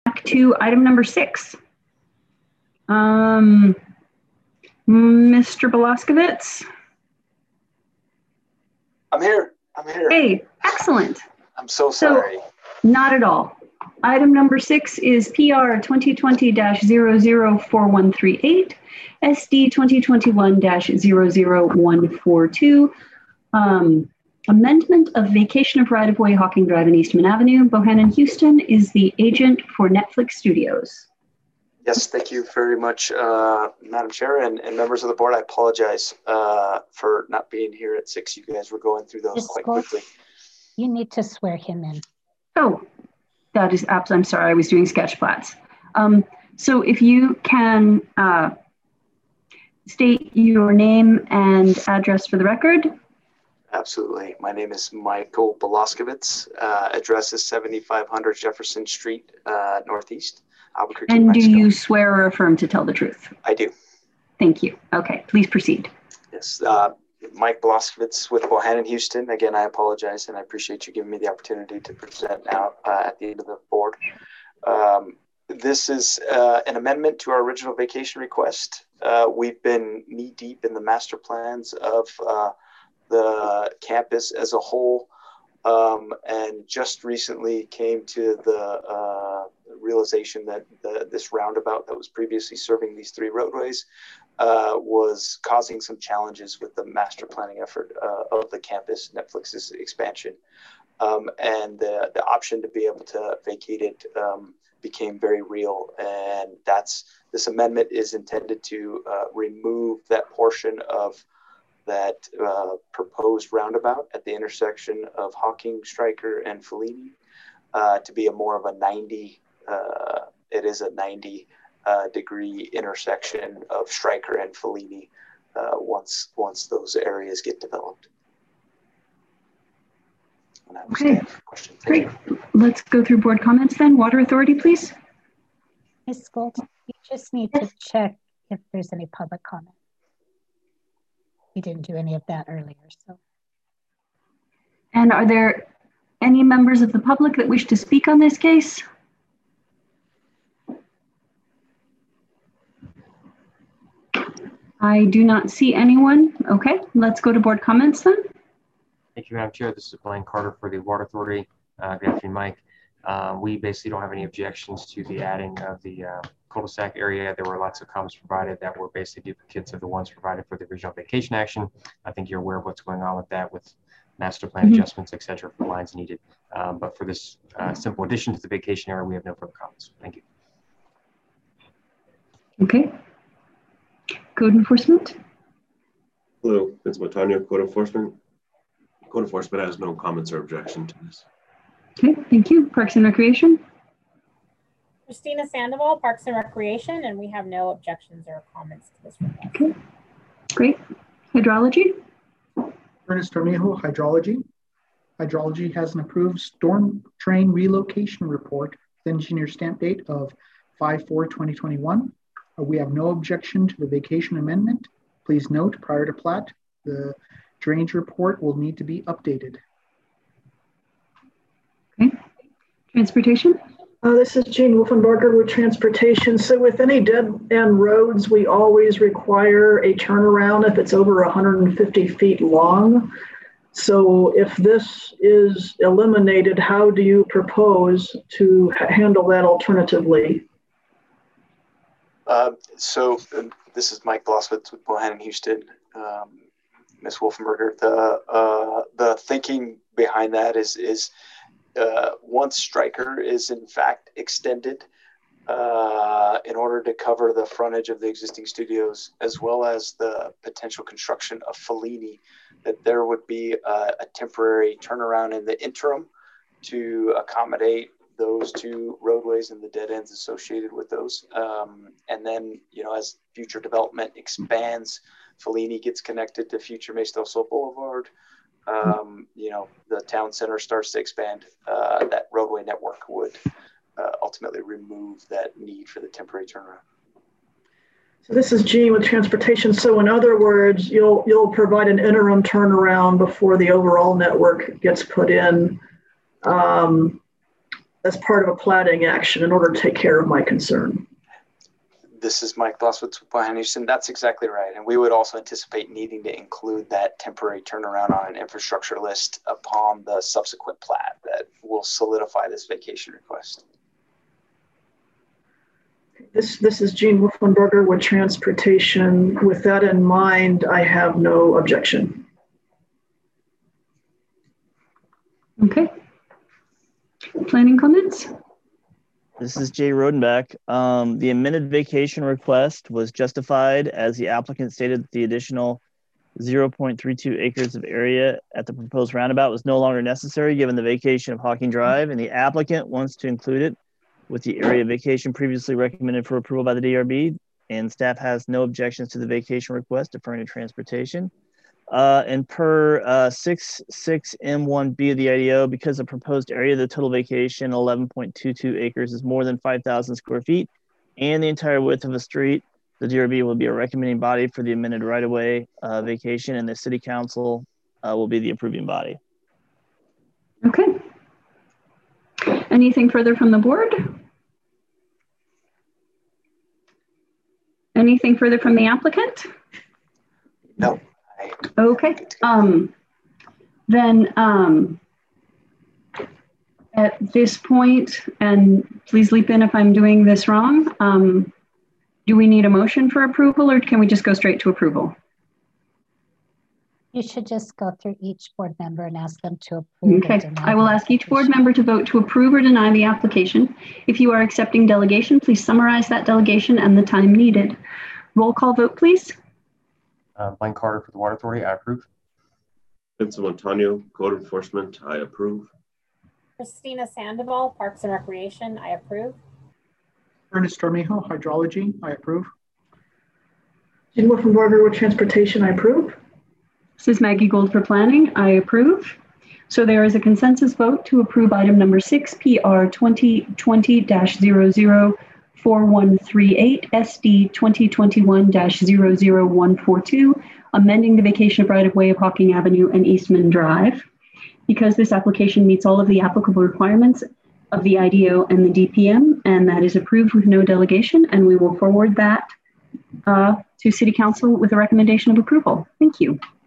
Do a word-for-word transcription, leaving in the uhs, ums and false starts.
back to item number six. Um, Mister Belaskovitz? I'm here. I'm here. Hey, excellent. I'm so sorry. So, not at all. Item number six is P R twenty twenty dash zero zero four one three eight, S D twenty twenty-one dash zero zero one four two. Um, amendment of vacation of right-of-way Hawking Drive and Eastman Avenue. Bohannon Houston is the agent for Netflix Studios. Yes, thank you very much, uh, Madam Chair and, and members of the board. I apologize uh, for not being here at six. You guys were going through those quite quickly. You need to swear him in. Oh, that is absolutely, I'm sorry, I was doing sketch plats. Um, so if you can uh, state your name and address for the record. Absolutely. My name is Michael Belaskovitz. Uh, address is seventy-five hundred Jefferson Street, uh, Northeast, Albuquerque, And Mexico. do you swear or affirm to tell the truth? I do. Thank you. Okay, please proceed. Yes, uh, Mike Belaskovitz with Bohannon Houston. Again, I apologize, and I appreciate you giving me the opportunity to present now uh, at the end of the board. Um, this is uh, an amendment to our original vacation request. Uh, we've been knee-deep in the master plans of uh, the campus as a whole, um, and just recently came to the uh, realization that the, this roundabout that was previously serving these three roadways uh, was causing some challenges with the master planning effort uh, of the campus, Netflix's expansion. Um, and the, the option to be able to vacate it um, became very real. And that's, this amendment is intended to uh, remove that portion of that uh, proposed roundabout at the intersection of Hawking, Stryker, and Fellini uh, to be a more of a ninety, uh, it is a ninety uh, degree intersection of Stryker and Fellini uh, once, once those areas get developed. And I Okay, question. Great. Let's go through board comments then. Water Authority, please. Miz Gold, you just need to check if there's any public comment. We didn't do any of that earlier, so. And are there any members of the public that wish to speak on this case? I do not see anyone. Okay, let's go to board comments then. Thank you, Madam Chair. This is Blaine Carter for the Water Authority. Uh, good afternoon, Mike. Uh, we basically don't have any objections to the adding of the uh, cul-de-sac area. There were lots of comments provided that were basically duplicates of the ones provided for the original vacation action. I think you're aware of what's going on with that, with master plan mm-hmm. adjustments, et cetera, for lines needed. Um, but for this uh, simple addition to the vacation area, we have no further comments. Thank you. Okay. Code enforcement. Hello, Vince Montano, Code Enforcement. Code Enforcement has no comments or objection to this. Okay, thank you. Parks and Recreation. Christina Sandoval, Parks and Recreation, and we have no objections or comments to this request. Okay, great. Hydrology. Ernest Tormijo, Hydrology. Hydrology has an approved storm drain relocation report with engineer stamp date of five four twenty twenty-one. Uh, we have no objection to the vacation amendment. Please note, prior to plat, the drainage report will need to be updated. Okay. Transportation. Uh, this is Jean Wolfenbarger with Transportation. So with any dead end roads, we always require a turnaround if it's over one hundred fifty feet long. So if this is eliminated, how do you propose to ha- handle that alternatively? Uh, so uh, this is Mike Belaskovitz with Bohannon Houston. Um, Miz Wolfenbarger, the uh, the thinking behind that is is uh, once Stryker is in fact extended uh, in order to cover the frontage of the existing studios, as well as the potential construction of Fellini, that there would be a, a temporary turnaround in the interim to accommodate those two roadways and the dead ends associated with those. Um, and then, you know, as future development expands, Fellini gets connected to future Mesa del Sol Boulevard. Um, you know, the town center starts to expand. Uh, that roadway network would uh, ultimately remove that need for the temporary turnaround. So this is Jean with Transportation. So in other words, you'll you'll provide an interim turnaround before the overall network gets put in. Um, as part of a plating action in order to take care of my concern. This is Mike Bloswitz with Bohannon Houston. That's exactly right. And we would also anticipate needing to include that temporary turnaround on an infrastructure list upon the subsequent plat that will solidify this vacation request. This, this is Gene Wolfenberger with Transportation. With that in mind, I have no objection. Okay. Planning comments? This is Jay Rodenbach. Um, the amended vacation request was justified as the applicant stated that the additional zero point three two acres of area at the proposed roundabout was no longer necessary given the vacation of Hawking Drive, and the applicant wants to include it with the area vacation previously recommended for approval by the D R B, and staff has no objections to the vacation request deferring to transportation. Uh, and per uh, six six M one B of the I D O, because the proposed area of the total vacation, eleven point two two acres, is more than five thousand square feet, and the entire width of a street, the D R B will be a recommending body for the amended right-of-way uh, vacation, and the City Council uh, will be the approving body. Okay. Anything further from the board? Anything further from the applicant? No. Okay. Um, then um, at this point, and please leap in if I'm doing this wrong, um, do we need a motion for approval or can we just go straight to approval? You should just go through each board member and ask them to approve. Okay, I will ask each board member to vote to approve or deny the application. If you are accepting delegation, please summarize that delegation and the time needed. Roll call vote, please. Uh, Blaine Carter for the Water Authority, I approve. Vincent Montano, Code Enforcement, I approve. Christina Sandoval, Parks and Recreation, I approve. Ernest Tormijo, Hydrology, I approve. Gene Wolfenberger with Transportation, I approve. This is Maggie Gold for Planning, I approve. So there is a consensus vote to approve item number six, P R twenty twenty dash zero zero four one three eight, S D twenty twenty-one dash zero zero one four two, amending the vacation of right-of-way of Hawking Avenue and Eastman Drive. Because this application meets all of the applicable requirements of the I D O and the D P M, and that is approved with no delegation, and we will forward that uh, to City Council with a recommendation of approval. Thank you.